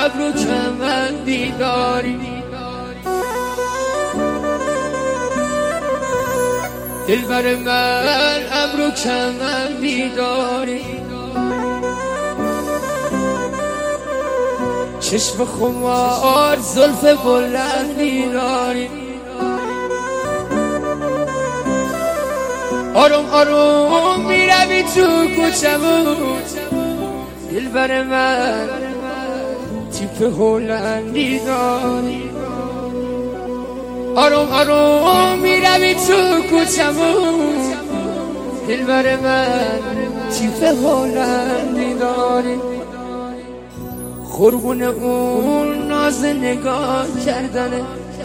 ابرو کمندی داری، دلبر من ابرو کمندی داری، چشم خمار زلف بلندی داری، آروم آروم میروی تو کوچمون، دلبر من تیپ هلندی داری، آروم آروم میروی تو کوچمون، دلبر من تیپ هلندی داری، قربون اون ناز نگاه کردنه،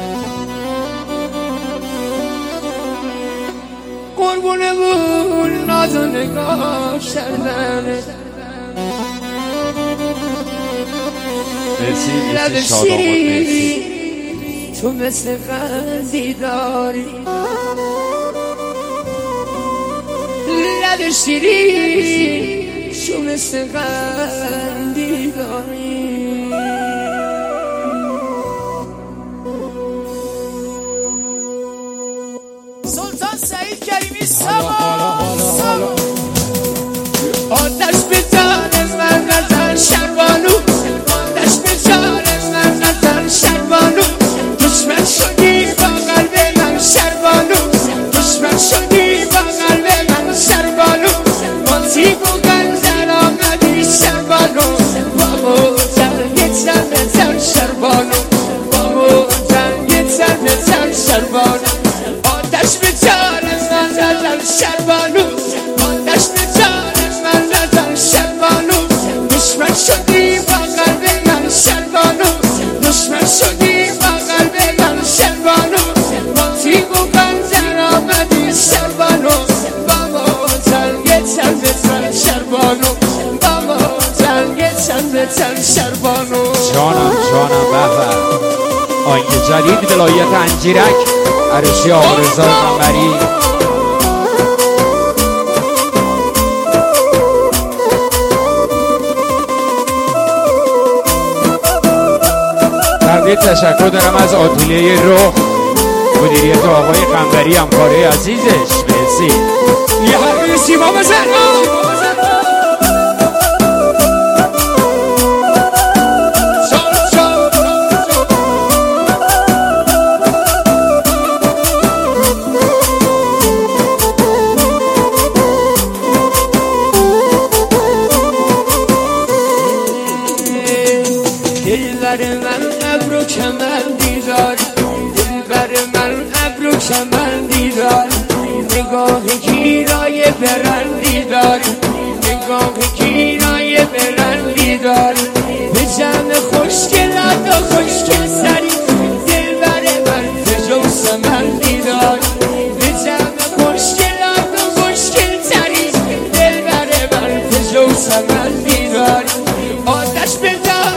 قربون اون ناز نگاه کردنه، لب شیری تو مثل قندی داری، لب شیری تو مثل قندی داری. سلطان سعید کریمی سما آتش به جان من نزن شربانو، آتش به جان من نزن شربانو، دشمن شدی با قلب من شربانو، دشمن شدی با قلب من شربانو، با تیب و گنزن آمدی شربانو، با جنگ سر بزن شربانو، با جنگ سر بزن شربانو، آتش به جان من نزن شربانو، آتش به جان من نزن شربانو، دشمن شدی با قلب من شربانو، دشمن شدی با قلب من شربانو، با تیب و گنزن آمدی شربانو، بابا جنگ سر بزن شربانو، بابا جنگ سر بزن شربانو. جانم به آهنگ جدید ولایت انجیرک عروسی آقا رضا قمری. تردید تشکر دارم از آتلیه رخ، مدیریت آقای قمری همکاره عزیزش. مرسی. یه حرفی سیما بزن. دلبر من ابرو کمندی داری، دلبر من ابرو کمندی داری، نگاه گیرای برندی داری، نگاه گیرای برندی داری، به جمع خوشگلات و خوشگل سری، دلبر من فجو سمندی داری، به جمع خوشگلات و خوشگل سری، دلبر من فجو سمندی داری، آتش به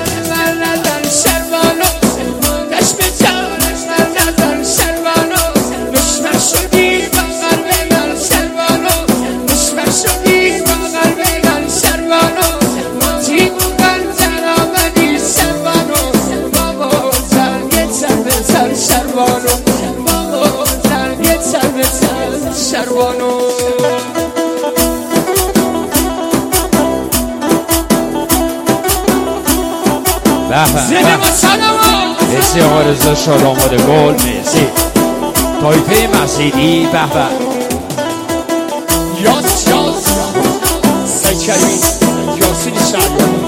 شربانو. مرسی آقا رضا شاد آماده گل. مرسی تایفه مسیدی. به به یاز سعید کریمی یاسین شهریاری.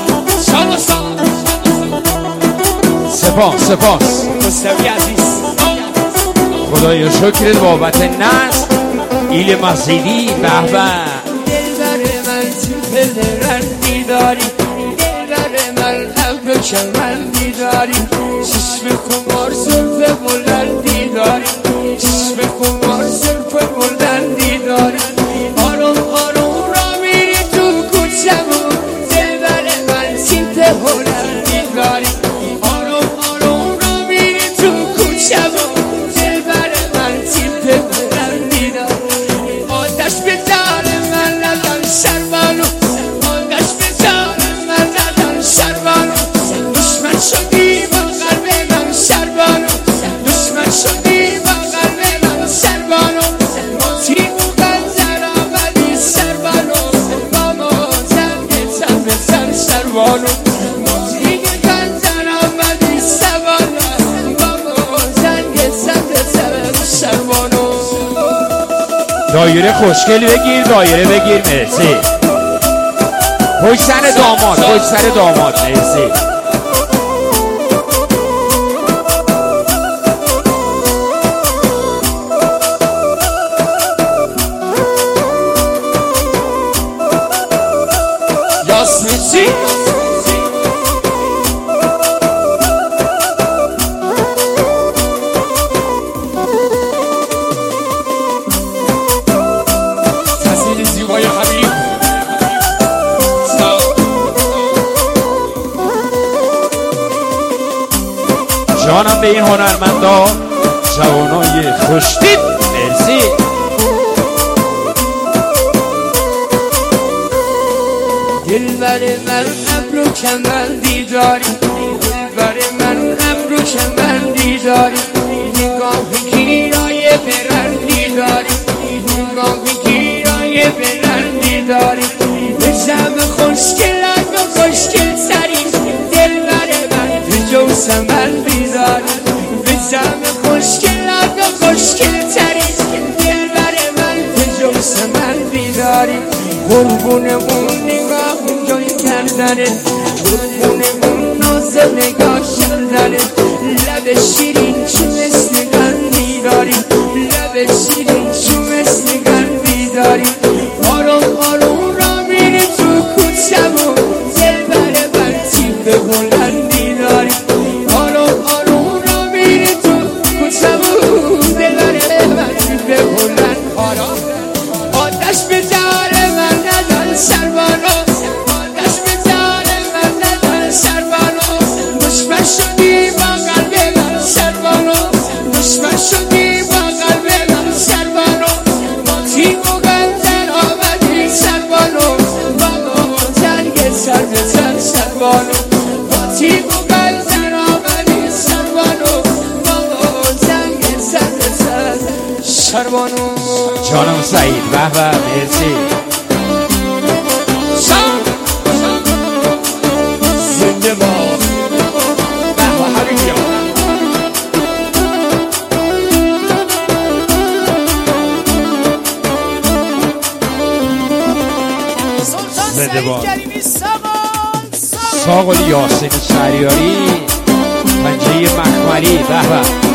سپاس مصطفی عزیز، خدایا شکرت بابت نصر ایل مسیدی. به به دلبر من تیپ رندی داری، دلبر من ابرو کمندی داری، چشم خمار زلف بلندی داری، چشم خمار زلف بلندی داری، آروم آروم را میری تو کوچمون، دلبر من تیپ هلندی داری، آروم آروم را میری تو کوچمون، دلبر من تیپ هلندی داری، آتش به جان من نزن شربانو، آتش به جان من نزن شربانو، شربانو دیگه گنزن آمدی سوانو بابا زنگ سبز شربانو دایره خوشگل بگیر دایره بگیر مرسی پشت سر داماد پشت سر داماد مرسی یاسمیسی تصویر زیبای حبیب جانم به این هنرمندا جوانای خوشتیپ مرسی دلبر من ابرو کمندی داری دلبر من ابرو کمندی داری نگاه گیرای برندی داری نگاه گیرای برندی داری به جمع خوشگلت و خوشگل سری دلبر من به جو سمندی داری به جمع خوشگلت و خوشگل سری دلبر من به جو سمندی داری قربون اون نگاه جای کردنه قربون اون ناز نگاه کردنه لب شیرین چون مثل قندی داری لب شیرین چون مثل قندی داری آروم آروم را میری تو کوچمون دلبر من تیپ بلندی داری آروم آروم را میری تو کوچمون دلبر من تیپ بلند آتش به جان من ندار سربانو آتش به جان من ندار سربانو دشمن شدی با قلب من سربانو دشمن شدی با قلب من سربانو با تیم و گنزن آمدی سربانو با زنگ سر به سر سربانو با تیم و گنزن آمدی سربانو با زنگ سر به سر سربانو جانم سعید به به مرسی زنده باد به به حبیبی سلطان زنده باد. سعید کریمی سامان ساقل یاسین شهریاری پنجه مخمری به به